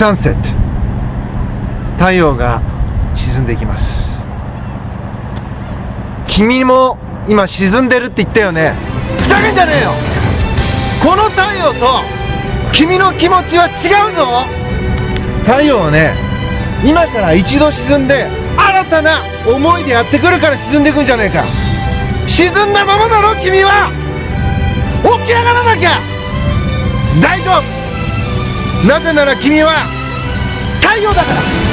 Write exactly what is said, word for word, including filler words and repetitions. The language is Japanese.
サンセット、太陽が沈んでいきます。君も今沈んでるって言ったよね。ふざけんじゃねえよ。この太陽と君の気持ちは違うぞ。太陽はね、今から一度沈んで新たな思いでやってくるから沈んでいくんじゃねえか。沈んだままだろ君は。起き上がらなきゃ大丈夫。なぜなら君は太陽だから。